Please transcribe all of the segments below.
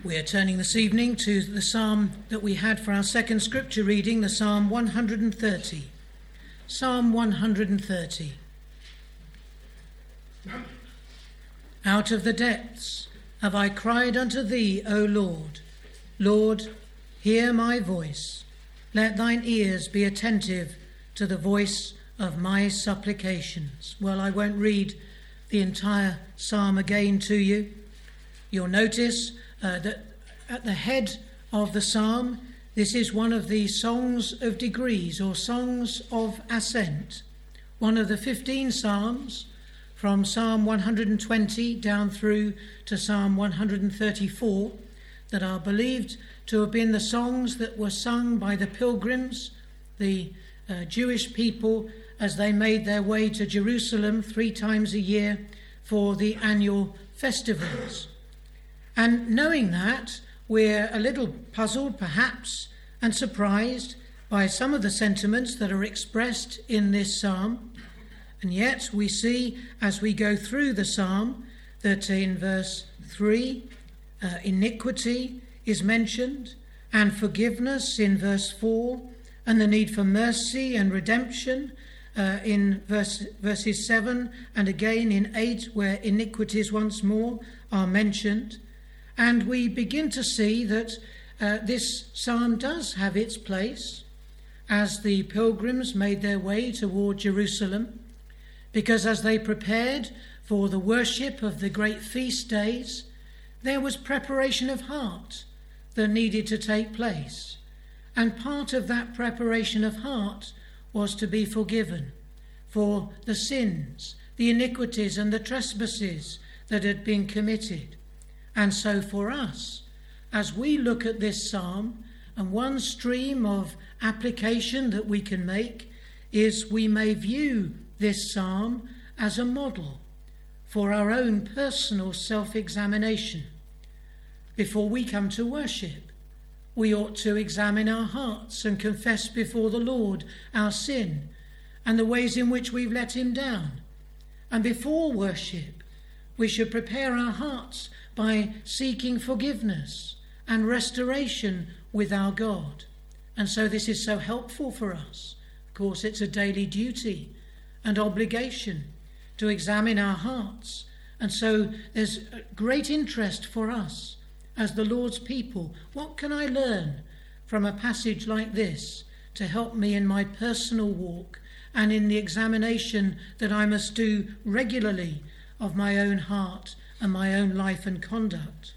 We are turning this evening to the psalm that we had for our second scripture reading, the Psalm 130. Psalm 130. Out of the depths have I cried unto thee, O Lord. Lord, hear my voice. Let thine ears be attentive to the voice of my supplications. Well, I won't read the entire psalm again to you. You'll notice that at the head of the psalm, this is one of the songs of degrees or songs of ascent. One of the 15 psalms from Psalm 120 down through to Psalm 134 that are believed to have been the songs that were sung by the pilgrims, the Jewish people, as they made their way to Jerusalem 3 times a year for the annual festivals. And knowing that, we're a little puzzled, perhaps, and surprised by some of the sentiments that are expressed in this psalm. And yet we see, as we go through the psalm, that in verse 3, iniquity is mentioned, and forgiveness in verse 4, and the need for mercy and redemption in verses 7, and again in 8, where iniquities once more are mentioned. And we begin to see that this psalm does have its place as the pilgrims made their way toward Jerusalem, because as they prepared for the worship of the great feast days, there was preparation of heart that needed to take place. And part of that preparation of heart was to be forgiven for the sins, the iniquities and the trespasses that had been committed. And so for us, as we look at this psalm, and one stream of application that we can make is we may view this psalm as a model for our own personal self-examination. Before we come to worship, we ought to examine our hearts and confess before the Lord our sin and the ways in which we've let him down. And before worship, we should prepare our hearts by seeking forgiveness and restoration with our God. And so this is so helpful for us. Of course, it's a daily duty and obligation to examine our hearts. And so there's great interest for us as the Lord's people. What can I learn from a passage like this to help me in my personal walk and in the examination that I must do regularly of my own heart and my own life and conduct?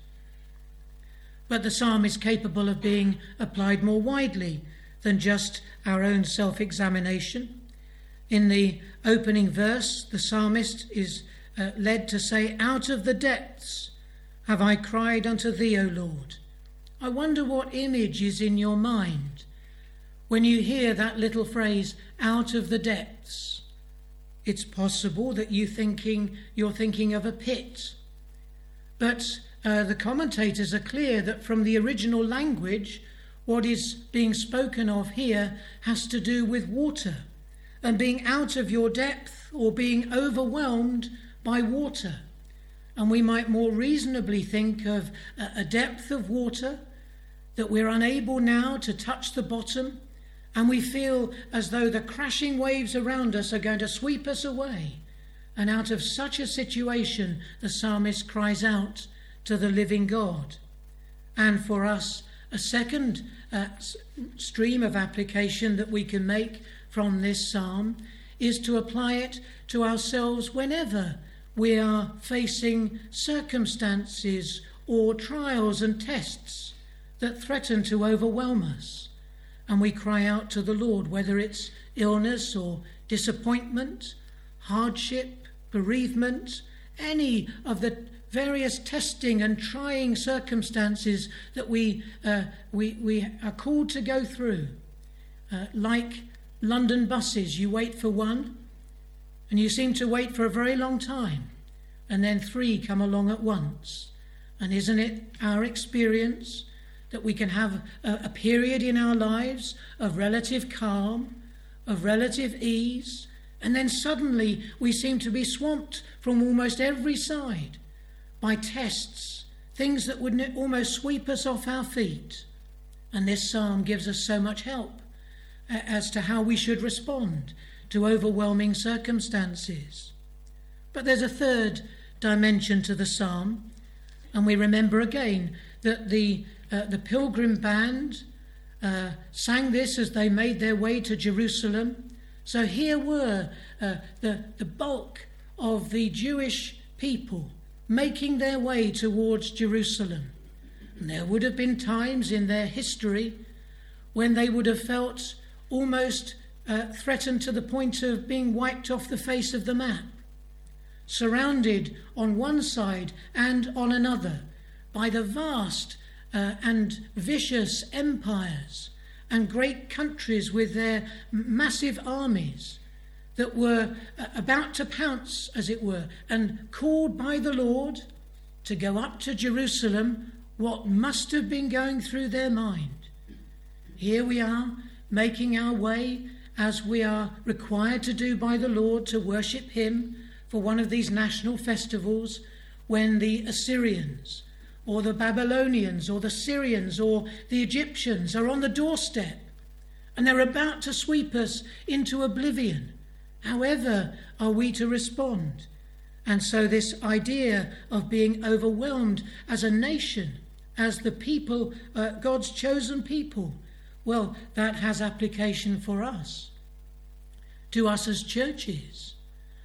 But the psalm is capable of being applied more widely than just our own self-examination. In the opening verse, the psalmist is led to say, "Out of the depths have I cried unto thee, O Lord." I wonder what image is in your mind when you hear that little phrase, "out of the depths." It's possible that you're thinking of a pit. But the commentators are clear that from the original language, what is being spoken of here has to do with water and being out of your depth or being overwhelmed by water. And we might more reasonably think of a depth of water that we're unable now to touch the bottom, and we feel as though the crashing waves around us are going to sweep us away. And out of such a situation, the psalmist cries out to the living God. And for us, a second stream of application that we can make from this psalm is to apply it to ourselves whenever we are facing circumstances or trials and tests that threaten to overwhelm us. And we cry out to the Lord, whether it's illness or disappointment, hardship, bereavement, any of the various testing and trying circumstances that we are called to go through. Like London buses, you wait for one, and you seem to wait for a very long time, and then 3 come along at once. And isn't it our experience that we can have a period in our lives of relative calm, of relative ease, and then suddenly we seem to be swamped from almost every side by tests things that would almost sweep us off our feet. And this psalm gives us so much help as to how we should respond to overwhelming circumstances. But there's a third dimension to the psalm, and we remember again that the pilgrim band sang this as they made their way to Jerusalem. So here were the bulk of the Jewish people making their way towards Jerusalem. And there would have been times in their history when they would have felt almost threatened to the point of being wiped off the face of the map, surrounded on one side and on another by the vast and vicious empires and great countries with their massive armies that were about to pounce, as it were, and called by the Lord to go up to Jerusalem. What must have been going through their mind? Here we are, making our way as we are required to do by the Lord to worship him for one of these national festivals, when the Assyrians or the Babylonians or the Syrians or the Egyptians are on the doorstep and they're about to sweep us into oblivion. However are we to respond? And so this idea of being overwhelmed as a nation, as the people, God's chosen people, well, that has application for us, to us as churches.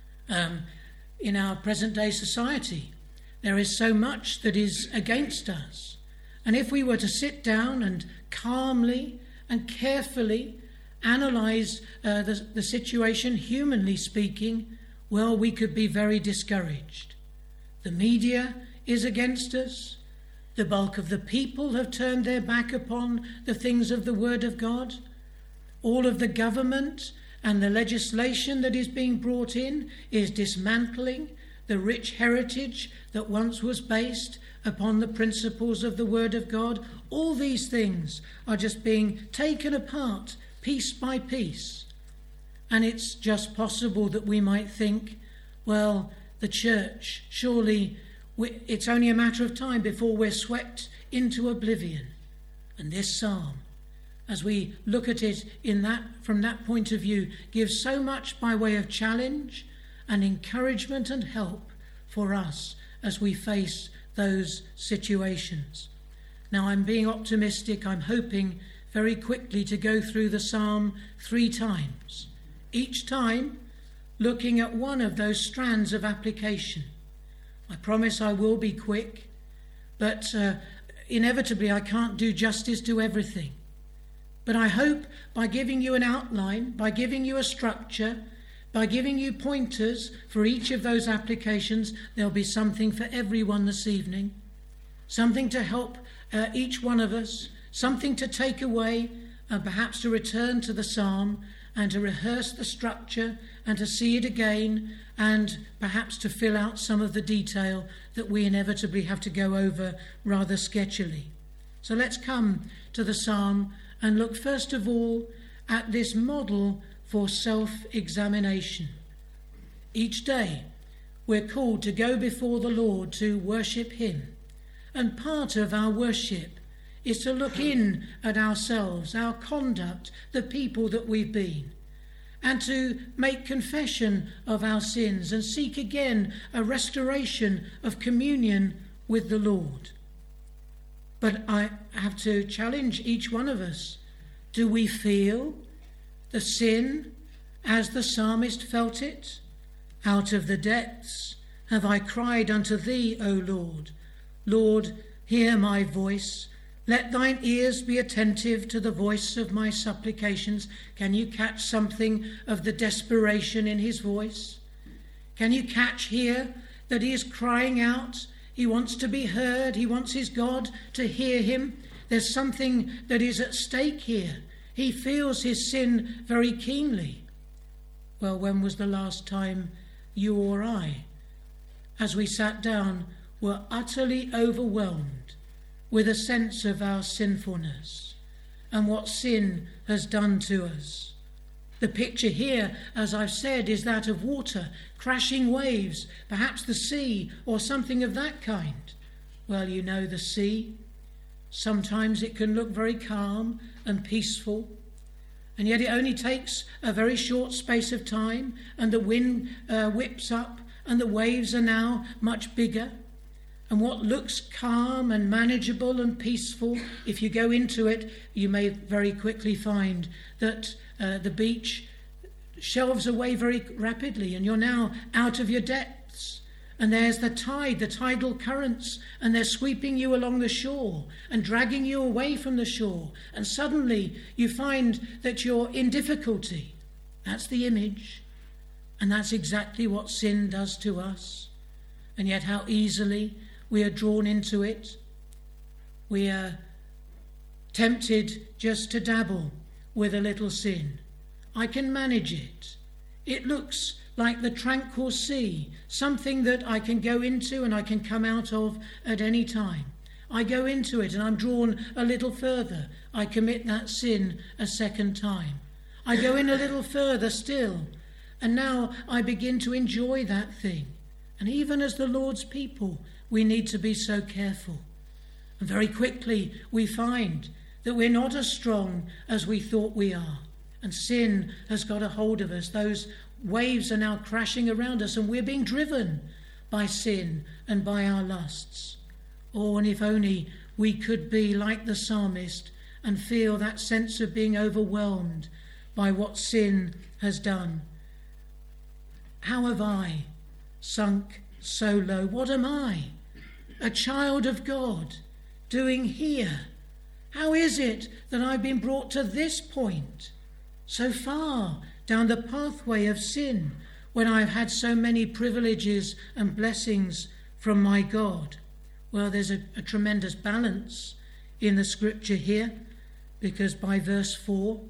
In our present-day society, there is so much that is against us. And if we were to sit down and calmly and carefully analyse the situation, humanly speaking, well, we could be very discouraged. The media is against us. The bulk of the people have turned their back upon the things of the Word of God. All of the government and the legislation that is being brought in is dismantling the rich heritage that once was based upon the principles of the Word of God. All these things are just being taken apart piece by piece. And it's just possible that we might think, well, the church, surely it's only a matter of time before we're swept into oblivion. And this psalm, as we look at it from that point of view, gives so much by way of challenge and encouragement and help for us as we face those situations. Now, I'm being optimistic. I'm hoping very quickly to go through the psalm 3 times, each time looking at one of those strands of application. I promise I will be quick, but inevitably I can't do justice to everything. But I hope by giving you an outline, by giving you a structure, by giving you pointers for each of those applications, there'll be something for everyone this evening, something to help each one of us, something to take away, and perhaps to return to the psalm and to rehearse the structure and to see it again, and perhaps to fill out some of the detail that we inevitably have to go over rather sketchily. So let's come to the psalm and look first of all at this model for self-examination. Each day we're called to go before the Lord to worship him, and part of our worship is to look in at ourselves, our conduct, the people that we've been, and to make confession of our sins and seek again a restoration of communion with the Lord. But I have to challenge each one of us. Do we feel the sin as the psalmist felt it? Out of the depths have I cried unto thee, O Lord. Lord, hear my voice. Let thine ears be attentive to the voice of my supplications. Can you catch something of the desperation in his voice? Can you catch here that he is crying out? He wants to be heard. He wants his God to hear him. There's something that is at stake here. He feels his sin very keenly. Well, when was the last time you or I, as we sat down, were utterly overwhelmed with a sense of our sinfulness and what sin has done to us? The picture here, as I've said, is that of water, crashing waves, perhaps the sea or something of that kind. Well, you know the sea. Sometimes it can look very calm and peaceful, and yet it only takes a very short space of time, and the wind whips up, and the waves are now much bigger. And what looks calm and manageable and peaceful, if you go into it, you may very quickly find that the beach shelves away very rapidly, and you're now out of your depths. And there's the tide, the tidal currents, and they're sweeping you along the shore and dragging you away from the shore. And suddenly you find that you're in difficulty. That's the image. And that's exactly what sin does to us. And yet how easily we are drawn into it. We are tempted just to dabble with a little sin. I can manage it. It looks like the tranquil sea, something that I can go into and I can come out of at any time. I go into it and I'm drawn a little further. I commit that sin a second time. I go in a little further still, and now I begin to enjoy that thing. And even as the Lord's people, we need to be so careful. And very quickly we find that we're not as strong as we thought we are. And sin has got a hold of us. Those waves are now crashing around us, and we're being driven by sin and by our lusts. Oh, and if only we could be like the psalmist and feel that sense of being overwhelmed by what sin has done. How have I sunk so low? What am I, a child of God, doing here? How is it that I've been brought to this point, so far down the pathway of sin, when I've had so many privileges and blessings from my God? Well, there's a tremendous balance in the scripture here, because by verse 4,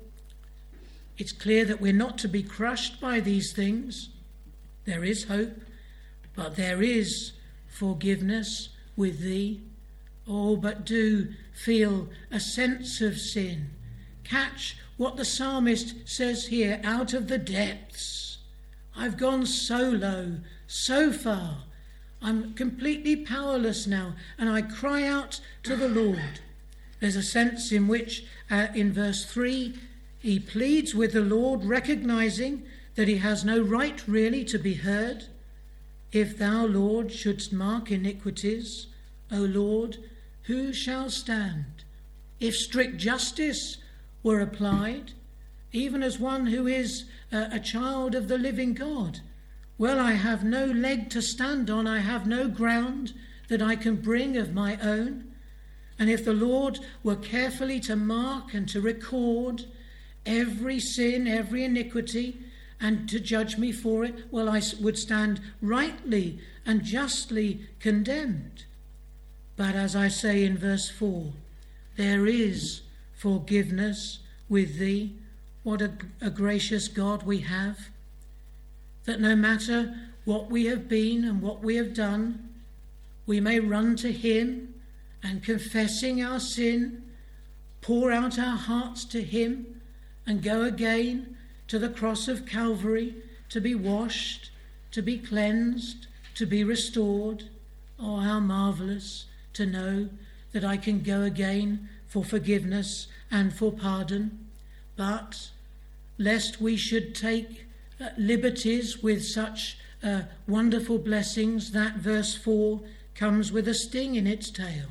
it's clear that we're not to be crushed by these things. There is hope, but there is forgiveness with thee. Oh, but do feel a sense of sin. Catch what the psalmist says here, out of the depths. I've gone so low, so far. I'm completely powerless now, and I cry out to the Lord. There's a sense in which, in verse 3, he pleads with the Lord, recognizing that he has no right really to be heard. If thou, Lord, shouldst mark iniquities, O Lord, who shall stand? If strict justice were applied, even as one who is a child of the living God, well, I have no leg to stand on, I have no ground that I can bring of my own. And if the Lord were carefully to mark and to record every sin, every iniquity, and to judge me for it, well, I would stand rightly and justly condemned. But as I say in verse 4, there is forgiveness with thee. What a gracious God we have, that no matter what we have been and what we have done, we may run to him and, confessing our sin, pour out our hearts to him and go again to the cross of Calvary to be washed, to be cleansed, to be restored. Oh, how marvellous to know that I can go again for forgiveness and for pardon. But lest we should take liberties with such wonderful blessings, that verse 4 comes with a sting in its tail.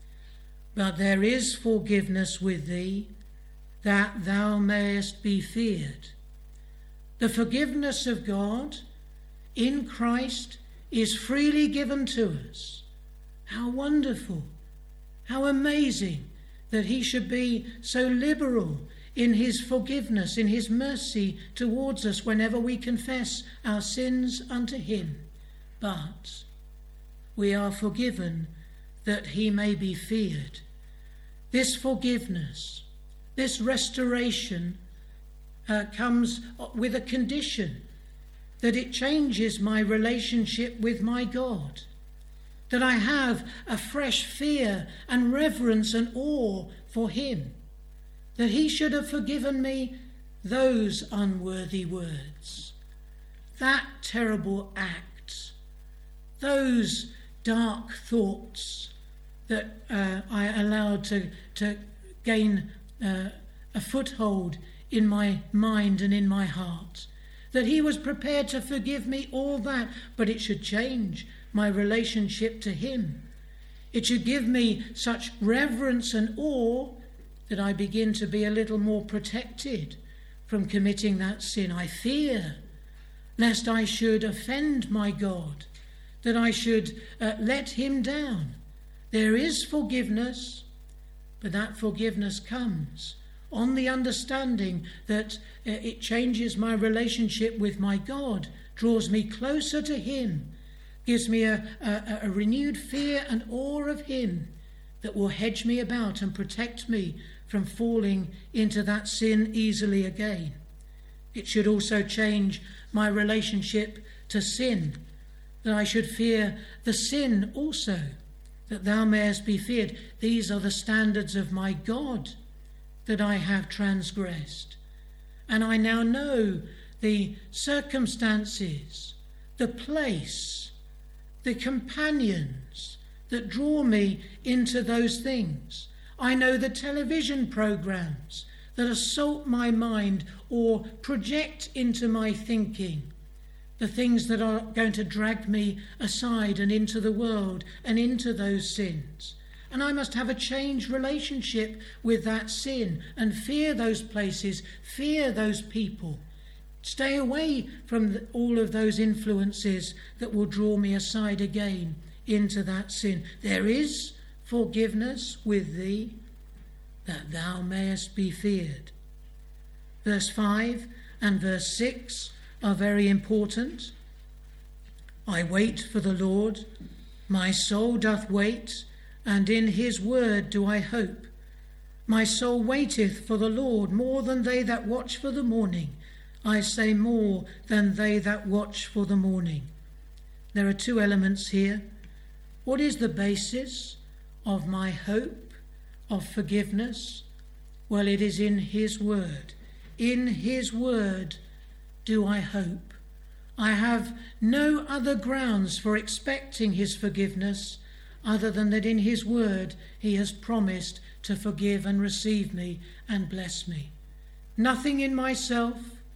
But there is forgiveness with thee, that thou mayest be feared. The forgiveness of God in Christ is freely given to us. How wonderful, how amazing that he should be so liberal in his forgiveness, in his mercy towards us whenever we confess our sins unto him. But we are forgiven that he may be feared. This forgiveness, this restoration comes with a condition, that it changes my relationship with my God, that I have a fresh fear and reverence and awe for him, that he should have forgiven me those unworthy words, that terrible act, those dark thoughts, that I allowed to gain a foothold in my mind and in my heart. That he was prepared to forgive me all that, but it should change my relationship to him. It should give me such reverence and awe that I begin to be a little more protected from committing that sin. I fear lest I should offend my God, that I should let him down. There is forgiveness, but that forgiveness comes on the understanding that it changes my relationship with my God, draws me closer to him, gives me a renewed fear and awe of him that will hedge me about and protect me from falling into that sin easily again. It should also change my relationship to sin, that I should fear the sin also, that thou mayest be feared. These are the standards of my God that I have transgressed. And I now know the circumstances, the place, the companions that draw me into those things. I know the television programs that assault my mind or project into my thinking the things that are going to drag me aside and into the world and into those sins. And I must have a changed relationship with that sin and fear those places, fear those people. Stay away from all of those influences that will draw me aside again into that sin. There is forgiveness with thee, that thou mayest be feared. Verse 5 and verse 6 are very important. I wait for the Lord, my soul doth wait, and in his word do I hope. My soul waiteth for the Lord more than they that watch for the morning. I say more than they that watch for the morning. There are two elements here. What is the basis of my hope of forgiveness? Well, it is in his word. In his word do I hope. I have no other grounds for expecting his forgiveness other than that in his word he has promised to forgive and receive me and bless me. Nothing in myself,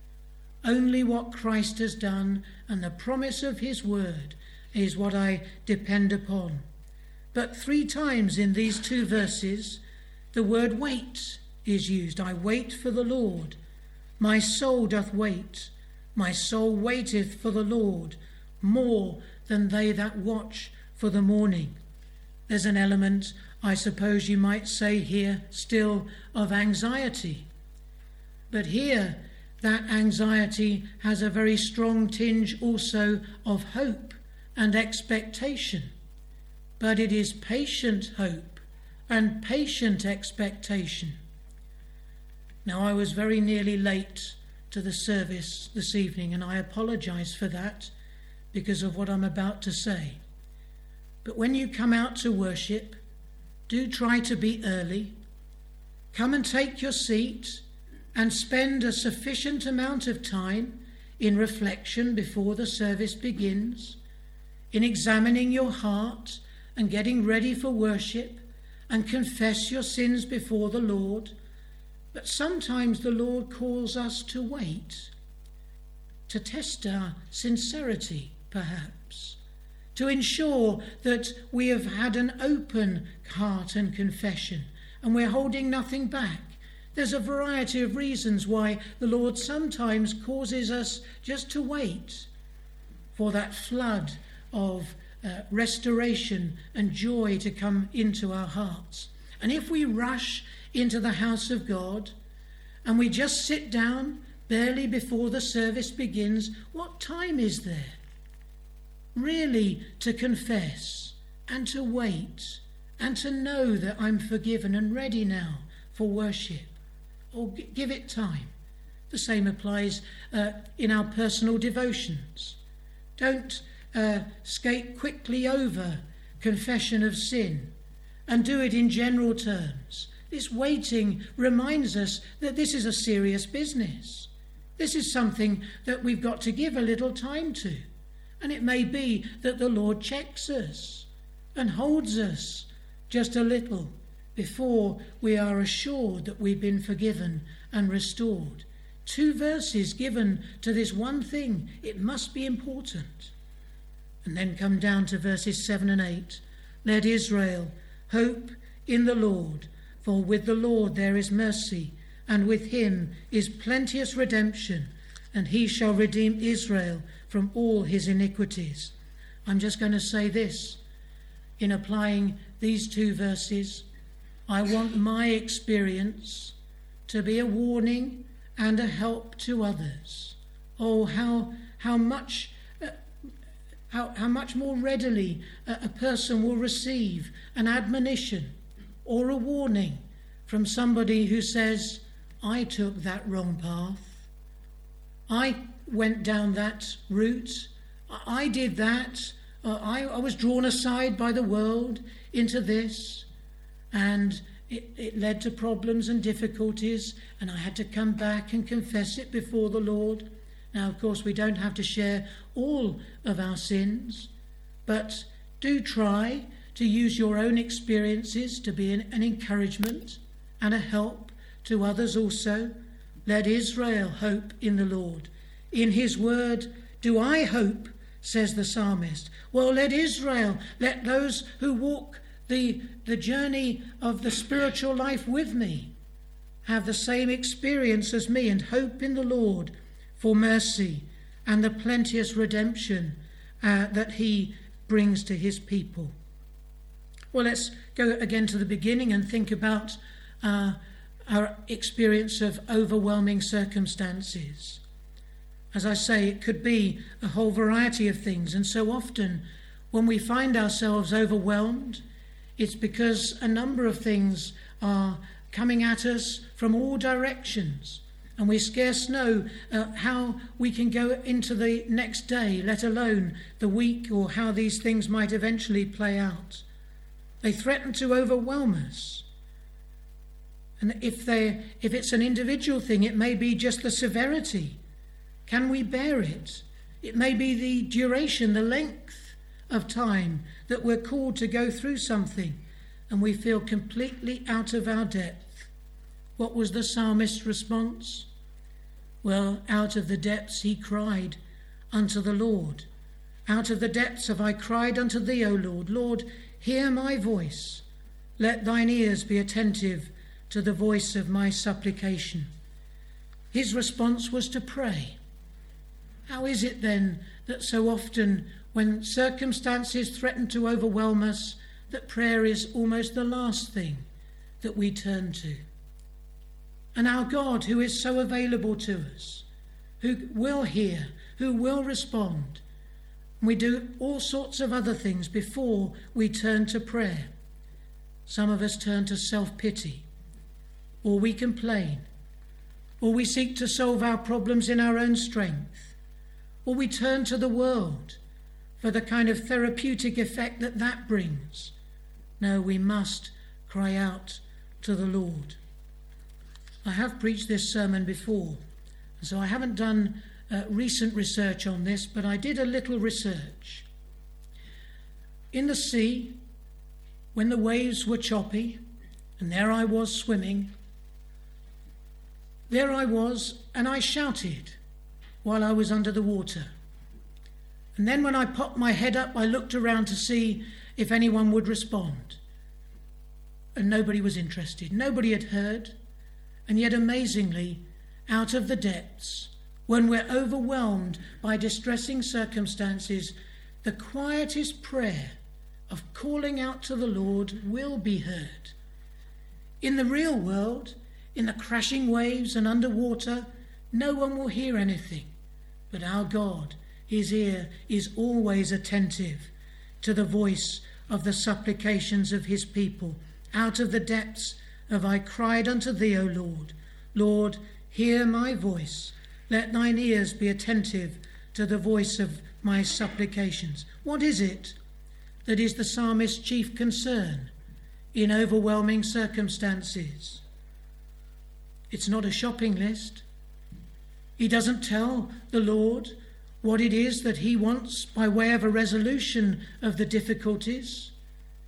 only what Christ has done, and the promise of his word is what I depend upon. But 3 times in these 2 verses, the word wait is used. I wait for the Lord. My soul doth wait. My soul waiteth for the Lord more than they that watch for the morning. There's an element, I suppose you might say here, still of anxiety. But here, that anxiety has a very strong tinge also of hope and expectation. But it is patient hope and patient expectation. Now, I was very nearly late to the service this evening, and I apologise for that because of what I'm about to say. But when you come out to worship, do try to be early. Come and take your seat and spend a sufficient amount of time in reflection before the service begins, in examining your heart and getting ready for worship, and confess your sins before the Lord. But sometimes the Lord calls us to wait, to test our sincerity, perhaps, to ensure that we have had an open heart and confession, and we're holding nothing back. There's a variety of reasons why the Lord sometimes causes us just to wait for that flood of restoration and joy to come into our hearts. And if we rush into the house of God and we just sit down barely before the service begins, what time is there really to confess and to wait and to know that I'm forgiven and ready now for worship? Or give it time. The same applies in our personal devotions. Don't skate quickly over confession of sin and do it in general terms. This waiting reminds us that this is a serious business. This is something that we've got to give a little time to. And it may be that the Lord checks us and holds us just a little, before we are assured that we've been forgiven and restored. 2 verses given to this one thing. It must be important. And then come down to verses 7 and 8. Let Israel hope in the Lord, for with the Lord there is mercy, and with him is plenteous redemption, and he shall redeem Israel from all his iniquities. I'm just going to say this. In applying these 2 verses, I want my experience to be a warning and a help to others. Oh, how much more readily a person will receive an admonition or a warning from somebody who says, I took that wrong path. I went down that route. I did that. I was drawn aside by the world into this, and it led to problems and difficulties, and I had to come back and confess it before the Lord. Now, of course, we don't have to share all of our sins, but do try to use your own experiences to be an encouragement and a help to others also. Let Israel hope in the Lord. In his word do I hope, says the psalmist. Well, let Israel, let those who walk the journey of the spiritual life with me have the same experience as me and hope in the Lord for mercy and the plenteous redemption that he brings to his people. Well, let's go again to the beginning and think about our experience of overwhelming circumstances. As I say, it could be a whole variety of things, and so often when we find ourselves overwhelmed, it's because a number of things are coming at us from all directions, and we scarce know how we can go into the next day, let alone the week, or how these things might eventually play out. They threaten to overwhelm us. And if it's an individual thing, it may be just the severity. Can we bear it? It may be the duration, the length of time that we're called to go through something, and we feel completely out of our depth. What was the psalmist's response? Well, out of the depths he cried unto the Lord. Out of the depths have I cried unto thee, O Lord. Lord, hear my voice. Let thine ears be attentive to the voice of my supplication. His response was to pray. How is it then that so often when circumstances threaten to overwhelm us, that prayer is almost the last thing that we turn to? And our God, who is so available to us, who will hear, who will respond, we do all sorts of other things before we turn to prayer. Some of us turn to self-pity, or we complain, or we seek to solve our problems in our own strength, or we turn to the world for the kind of therapeutic effect that brings. No, we must cry out to the Lord. I have preached this sermon before, so I haven't done recent research on this, but I did a little research. In the sea, when the waves were choppy, and there I was swimming, there I was, and I shouted while I was under the water. And then when I popped my head up, I looked around to see if anyone would respond. And nobody was interested. Nobody had heard. And yet, amazingly, out of the depths, when we're overwhelmed by distressing circumstances, the quietest prayer of calling out to the Lord will be heard. In the real world, in the crashing waves and underwater, no one will hear anything. But our God, his ear is always attentive to the voice of the supplications of his people. Out of the depths have I cried unto thee, O Lord. Lord, hear my voice. Let thine ears be attentive to the voice of my supplications. What is it that is the psalmist's chief concern in overwhelming circumstances? It's not a shopping list. He doesn't tell the Lord what it is that he wants by way of a resolution of the difficulties.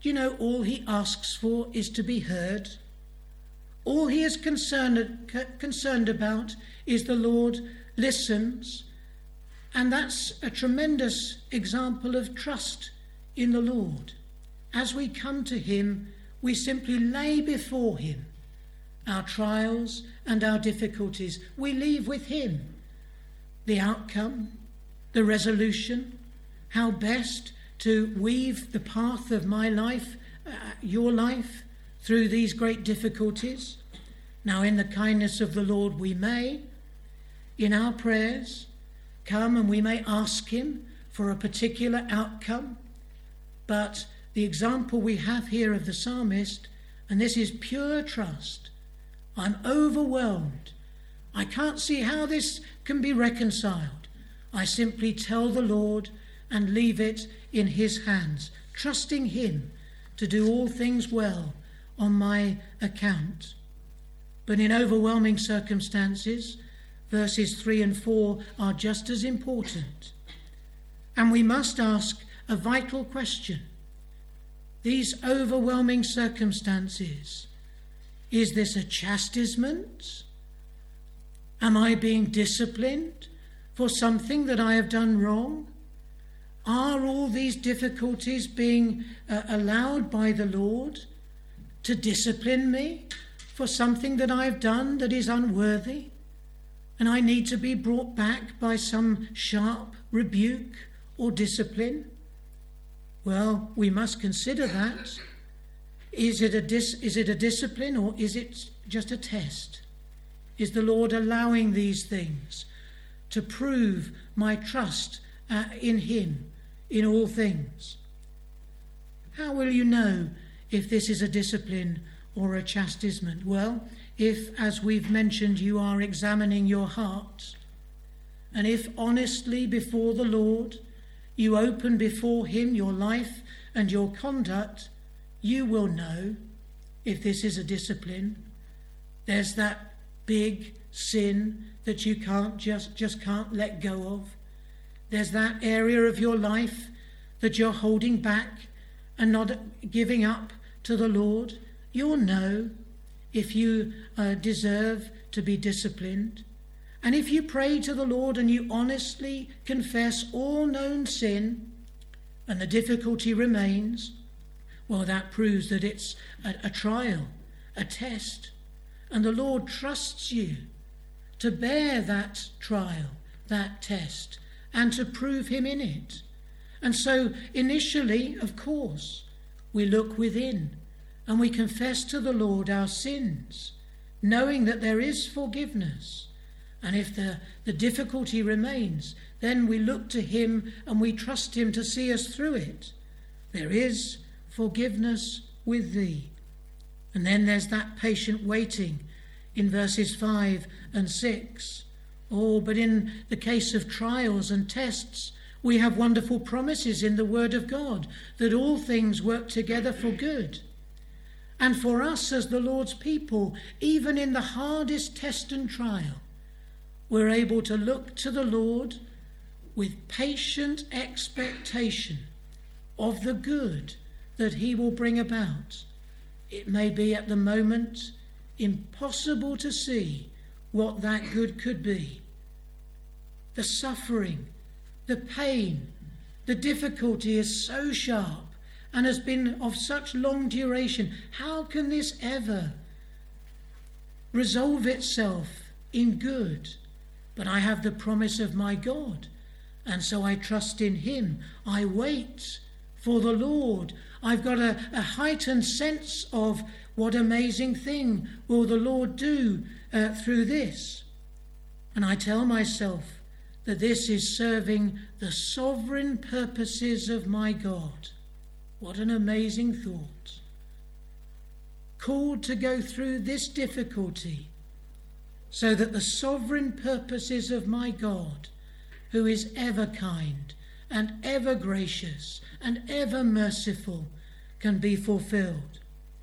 Do you know all he asks for is to be heard? All he is concerned about is the Lord listens, and that's a tremendous example of trust in the Lord. As we come to him, we simply lay before him our trials and our difficulties. We leave with him the outcome, the resolution, how best to weave the path of my life, your life, through these great difficulties. Now, in the kindness of the Lord, we may, in our prayers, come and we may ask him for a particular outcome. But the example we have here of the psalmist, and this is pure trust. I'm overwhelmed. I can't see how this can be reconciled. I simply tell the Lord and leave it in his hands, trusting him to do all things well on my account. But in overwhelming circumstances, verses 3 and 4 are just as important. And we must ask a vital question. These overwhelming circumstances, is this a chastisement? Am I being disciplined for something that I have done wrong? Are all these difficulties being allowed by the Lord to discipline me for something that I have done that is unworthy? And I need to be brought back by some sharp rebuke or discipline? Well, we must consider that. Is it a discipline, or is it just a test? Is the Lord allowing these things to prove my trust in him in all things? How will you know if this is a discipline or a chastisement? Well, if, as we've mentioned, you are examining your heart, and if honestly before the Lord you open before him your life and your conduct, you will know if this is a discipline. There's that big sin that you can't just can't let go of. There's that area of your life that you're holding back and not giving up to the Lord. You'll know if you deserve to be disciplined. And if you pray to the Lord and you honestly confess all known sin and the difficulty remains, well, that proves that it's a trial, a test. And the Lord trusts you to bear that trial, that test, and to prove him in it. And so initially, of course, we look within and we confess to the Lord our sins, knowing that there is forgiveness. And if the difficulty remains, then we look to him and we trust him to see us through it. There is forgiveness with thee. And then there's that patient waiting in verses 5 and 6. Oh, but in the case of trials and tests, we have wonderful promises in the Word of God that all things work together for good. And for us as the Lord's people, even in the hardest test and trial, we're able to look to the Lord with patient expectation of the good that he will bring about. It may be at the moment impossible to see what that good could be. The suffering, the pain, the difficulty is so sharp and has been of such long duration. How can this ever resolve itself in good? But I have the promise of my God, and so I trust in him. I wait for the Lord. I've got a heightened sense of what amazing thing will the Lord do through this. And I tell myself that this is serving the sovereign purposes of my God. What an amazing thought. Called to go through this difficulty so that the sovereign purposes of my God, who is ever kind and ever gracious and ever merciful, can be fulfilled.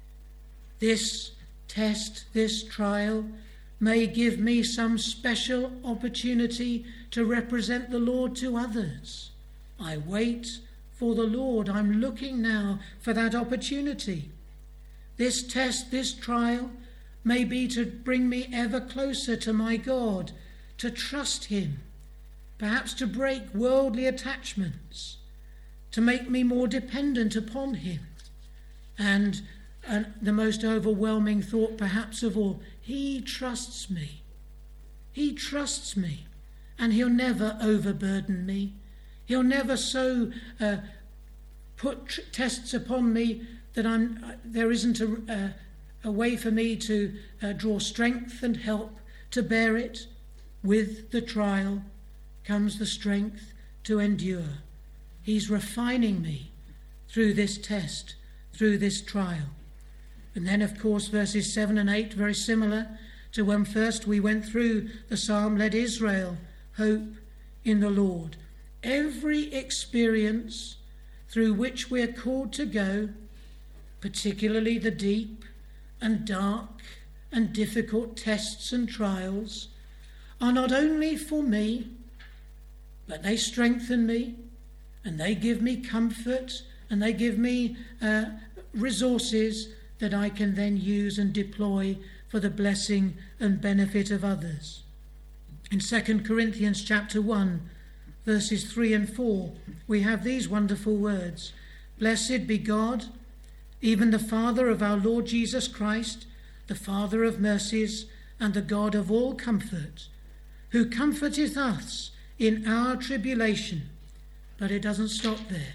This test, this trial, may give me some special opportunity to represent the Lord to others. I wait for the Lord. I'm looking now for that opportunity. This test, this trial, may be to bring me ever closer to my God, to trust him, perhaps to break worldly attachments, to make me more dependent upon him. And the most overwhelming thought perhaps of all, he trusts me. He trusts me, and he'll never overburden me. He'll never so put tests upon me that there isn't a way for me to draw strength and help to bear it. With the trial comes the strength to endure. He's refining me through this test, through this trial. And then, of course, verses 7 and 8, very similar to when first we went through the psalm, let Israel hope in the Lord. Every experience through which we're called to go, particularly the deep and dark and difficult tests and trials, are not only for me, but they strengthen me, and they give me comfort, and they give me resources that I can then use and deploy for the blessing and benefit of others. In 2 Corinthians chapter 1, verses 3 and 4, we have these wonderful words. Blessed be God, even the Father of our Lord Jesus Christ, the Father of mercies and the God of all comfort, who comforteth us in our tribulation. But it doesn't stop there.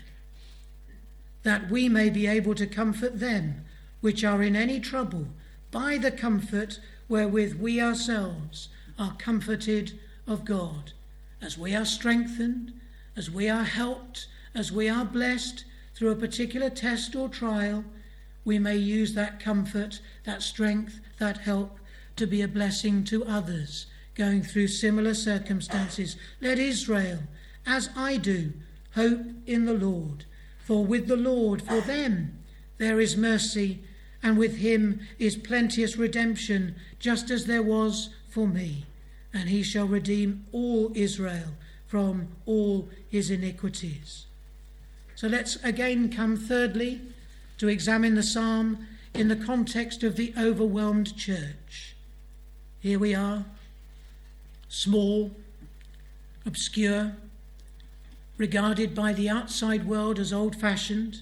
That we may be able to comfort them which are in any trouble by the comfort wherewith we ourselves are comforted of God. As we are strengthened, as we are helped, as we are blessed through a particular test or trial, we may use that comfort, that strength, that help to be a blessing to others going through similar circumstances. Let Israel, as I do, hope in the Lord. For with the Lord, for them, there is mercy, and with him is plenteous redemption, just as there was for me. And he shall redeem all Israel from all his iniquities. So let's again come thirdly to examine the psalm in the context of the overwhelmed church. Here we are, small, obscure, regarded by the outside world as old-fashioned,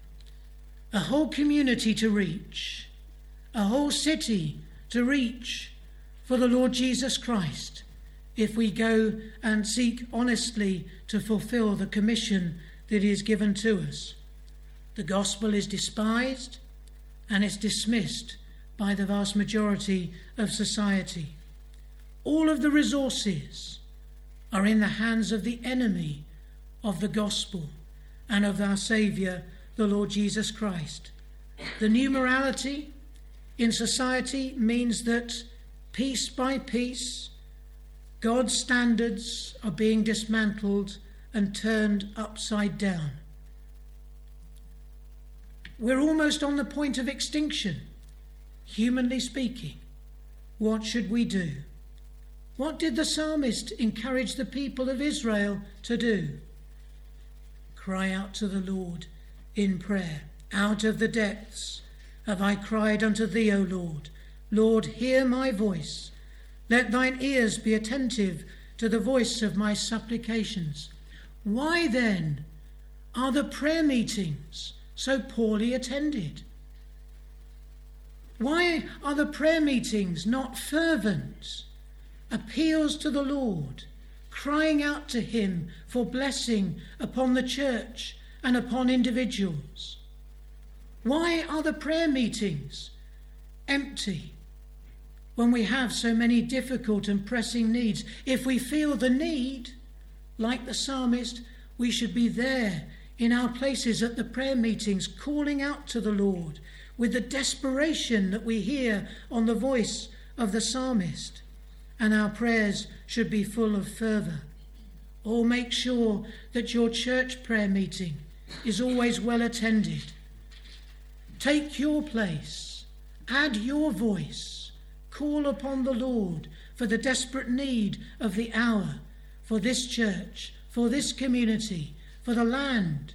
a whole community to reach, a whole city to reach for the Lord Jesus Christ, if we go and seek honestly to fulfill the commission that is given to us. The gospel is despised and it's dismissed by the vast majority of society. All of the resources are in the hands of the enemy of the gospel and of our Saviour, the Lord Jesus Christ. The new morality in society means that piece by piece, God's standards are being dismantled and turned upside down. We're almost on the point of extinction, humanly speaking. What should we do? What did the psalmist encourage the people of Israel to do? Cry out to the Lord in prayer. Out of the depths have I cried unto thee, O Lord. Lord, hear my voice. Let thine ears be attentive to the voice of my supplications. Why then are the prayer meetings so poorly attended? Why are the prayer meetings not fervent appeals to the Lord, crying out to him for blessing upon the church and upon individuals? Why are the prayer meetings empty when we have so many difficult and pressing needs? If we feel the need, like the psalmist, we should be there in our places at the prayer meetings, calling out to the Lord with the desperation that we hear on the voice of the psalmist. And our prayers should be full of fervour. Oh, make sure that your church prayer meeting is always well attended. Take your place, add your voice, call upon the Lord for the desperate need of the hour, for this church, for this community, for the land,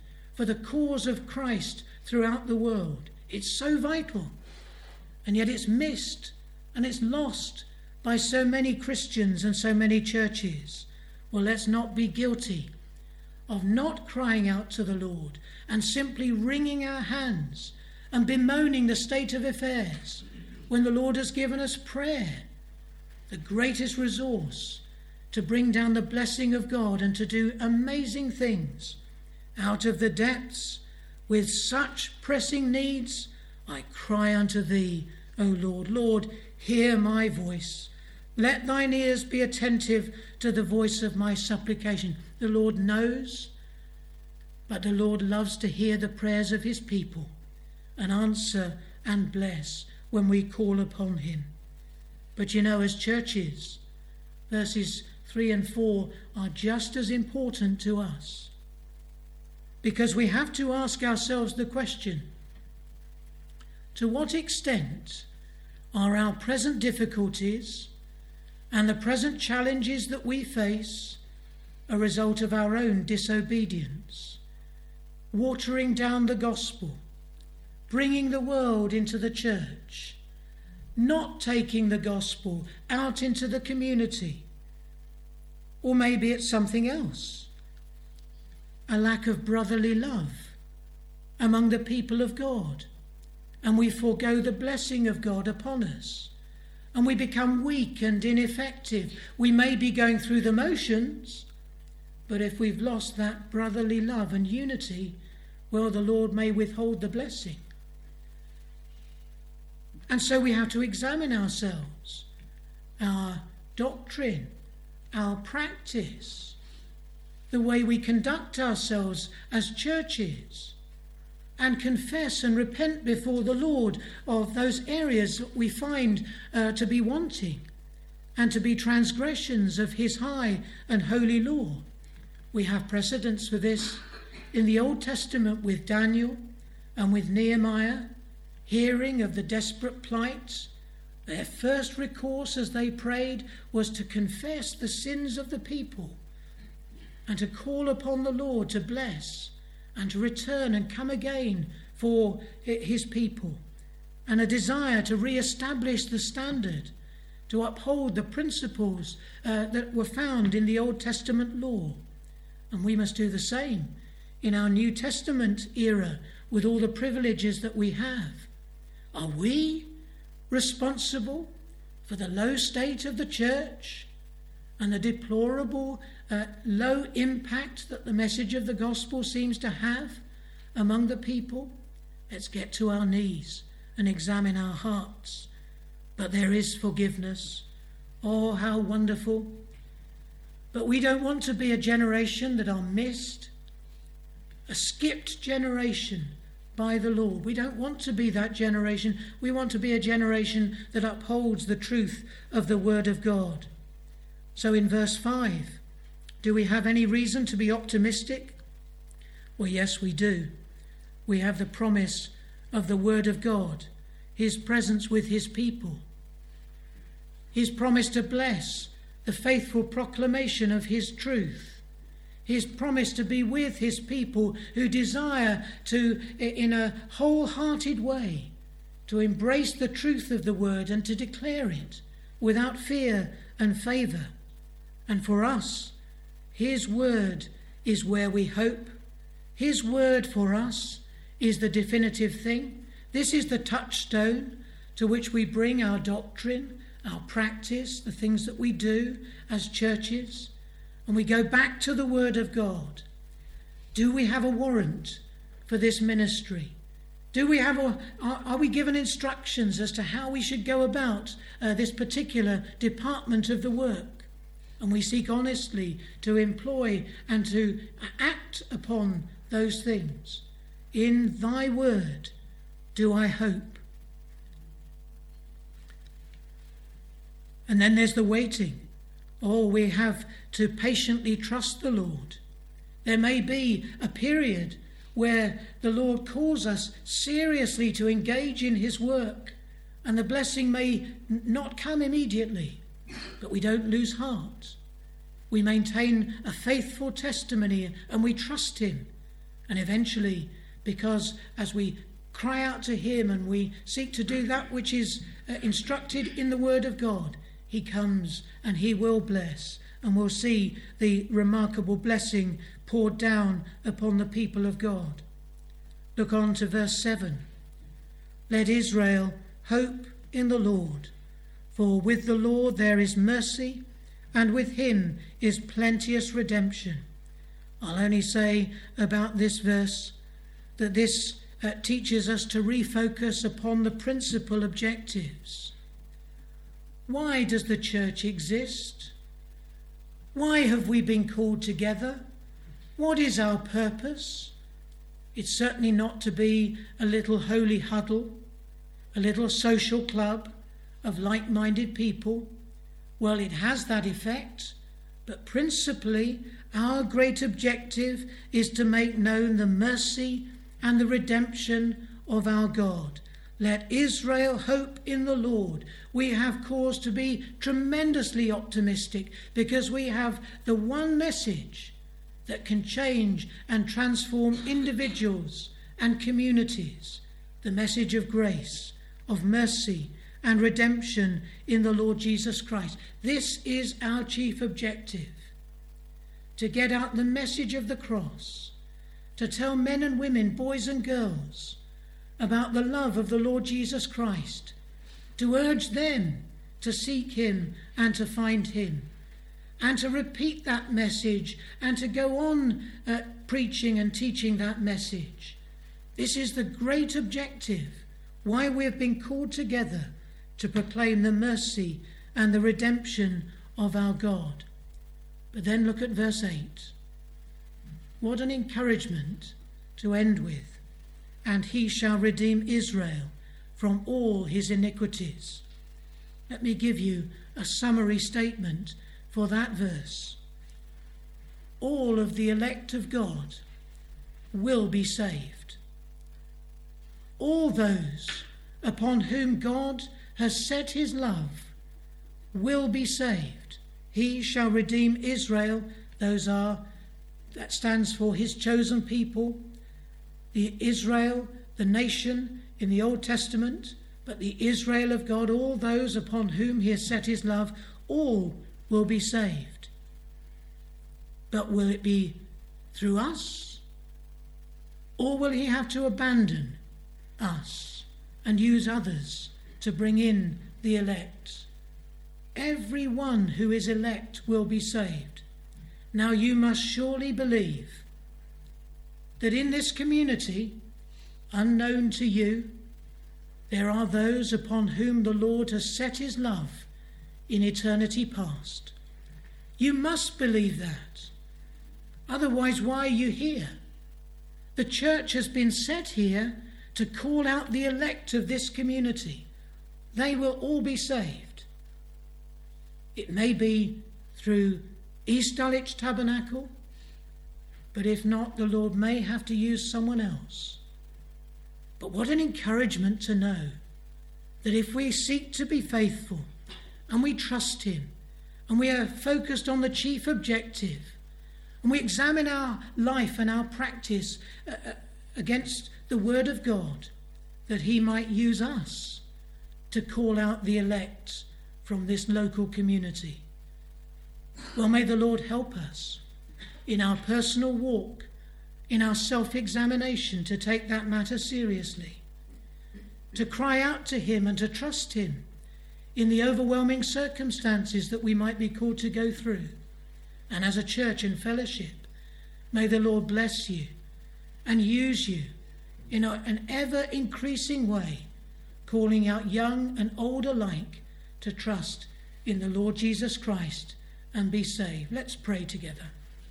for the cause of Christ throughout the world. It's so vital, and yet it's missed and it's lost by so many Christians and so many churches. Well, let's not be guilty of not crying out to the Lord and simply wringing our hands and bemoaning the state of affairs when the Lord has given us prayer, the greatest resource to bring down the blessing of God and to do amazing things. Out of the depths, with such pressing needs, I cry unto thee, O Lord. Lord, hear my voice. Let thine ears be attentive to the voice of my supplication. The Lord knows, but the Lord loves to hear the prayers of his people and answer and bless when we call upon him. But as churches, verses 3 and 4 are just as important to us, because we have to ask ourselves the question, to what extent are our present difficulties and the present challenges that we face a result of our own disobedience, watering down the gospel, bringing the world into the church, not taking the gospel out into the community? Or maybe it's something else, a lack of brotherly love among the people of God, and we forego the blessing of God upon us, and we become weak and ineffective. We may be going through the motions, but if we've lost that brotherly love and unity, well, the Lord may withhold the blessing. And so we have to examine ourselves, our doctrine, our practice, the way we conduct ourselves as churches, and confess and repent before the Lord of those areas that we find to be wanting and to be transgressions of his high and holy law. We have precedents for this in the Old Testament with Daniel and with Nehemiah. Hearing of the desperate plight, their first recourse as they prayed was to confess the sins of the people and to call upon the Lord to bless and to return and come again for his people, and a desire to re-establish the standard, to uphold the principles that were found in the Old Testament law. And we must do the same in our New Testament era with all the privileges that we have. Are we responsible for the low state of the church and the deplorable low impact that the message of the gospel seems to have among the people? Let's get to our knees and examine our hearts. But there is forgiveness. Oh, how wonderful. But we don't want to be a generation that are missed, a skipped generation by the Lord. We don't want to be that generation. We want to be a generation that upholds the truth of the Word of God. So in verse 5, do we have any reason to be optimistic? Well, yes, we do. We have the promise of the Word of God, his presence with his people, his promise to bless the faithful proclamation of his truth, his promise to be with his people who desire to, in a wholehearted way, to embrace the truth of the word and to declare it without fear and favour. And for us, his word is where we hope. His word for us is the definitive thing. This is the touchstone to which we bring our doctrine, our practice, the things that we do as churches. And we go back to the Word of God. Do we have a warrant for this ministry? Are we given instructions as to how we should go about this particular department of the work? And we seek honestly to employ and to act upon those things. In thy word do I hope. And then there's the waiting. Oh, we have to patiently trust the Lord. There may be a period where the Lord calls us seriously to engage in his work, and the blessing may not come immediately, but we don't lose heart. We maintain a faithful testimony and we trust him, And eventually, because as we cry out to him and we seek to do that which is instructed in the word of God, he comes and he will bless, and we'll see the remarkable blessing poured down upon the people of God. Look on to verse 7. Let Israel hope in the Lord, for with the Lord there is mercy, and with him is plenteous redemption. I'll only say about this verse that this teaches us to refocus upon the principal objectives. Why does the church exist? Why have we been called together? What is our purpose? It's certainly not to be a little holy huddle, a little social club of like-minded people. Well, it has that effect, but principally our great objective is to make known the mercy and the redemption of our God. Let Israel hope in the Lord. We have cause to be tremendously optimistic because we have the one message that can change and transform individuals and communities, the message of grace, of mercy and redemption in the Lord Jesus Christ. This is our chief objective, to get out the message of the cross, to tell men and women, boys and girls, about the love of the Lord Jesus Christ, to urge them to seek him and to find him, and to repeat that message and to go on preaching and teaching that message. This is the great objective, why we have been called together to proclaim the mercy and the redemption of our God. But then look at verse 8. What an encouragement to end with. And he shall redeem Israel from all his iniquities. Let me give you a summary statement for that verse. All of the elect of God will be saved. All those upon whom God has set his love will be saved. He shall redeem Israel. That stands for his chosen people. The Israel, the nation in the Old Testament, but the Israel of God, all those upon whom he has set his love, all will be saved. But will it be through us? Or will he have to abandon us and use others to bring in the elect? Everyone who is elect will be saved. Now you must surely believe that in this community, unknown to you, there are those upon whom the Lord has set his love in eternity past. You must believe that. Otherwise, why are you here? The church has been set here to call out the elect of this community. They will all be saved. It may be through East Dulwich Tabernacle, but if not, the Lord may have to use someone else. But what an encouragement to know that if we seek to be faithful and we trust him and we are focused on the chief objective and we examine our life and our practice against the word of God, that he might use us to call out the elect from this local community. Well, may the Lord help us in our personal walk, in our self-examination, to take that matter seriously, to cry out to him and to trust him in the overwhelming circumstances that we might be called to go through. And as a church and fellowship, may the Lord bless you and use you in an ever-increasing way, calling out young and old alike to trust in the Lord Jesus Christ and be saved. Let's pray together.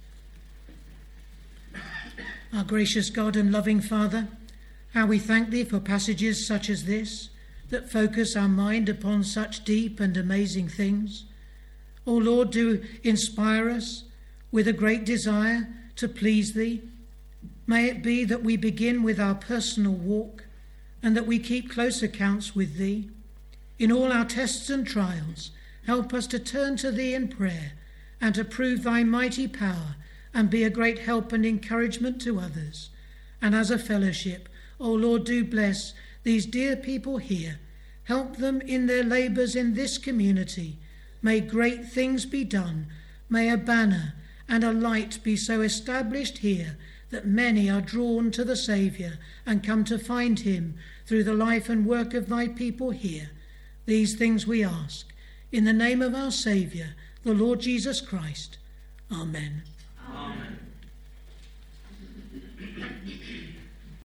Our gracious God and loving Father, how we thank thee for passages such as this that focus our mind upon such deep and amazing things. O Lord, do inspire us with a great desire to please thee. May it be that we begin with our personal walk and that we keep close accounts with thee. In all our tests and trials, help us to turn to thee in prayer and to prove thy mighty power and be a great help and encouragement to others. and as a fellowship. O Lord, do bless these dear people here. Help them in their labours in this community. May great things be done. May a banner and a light be so established here that many are drawn to the Saviour and come to find him through the life and work of thy people here. These things we ask in the name of our Saviour, the Lord Jesus Christ. Amen. Amen.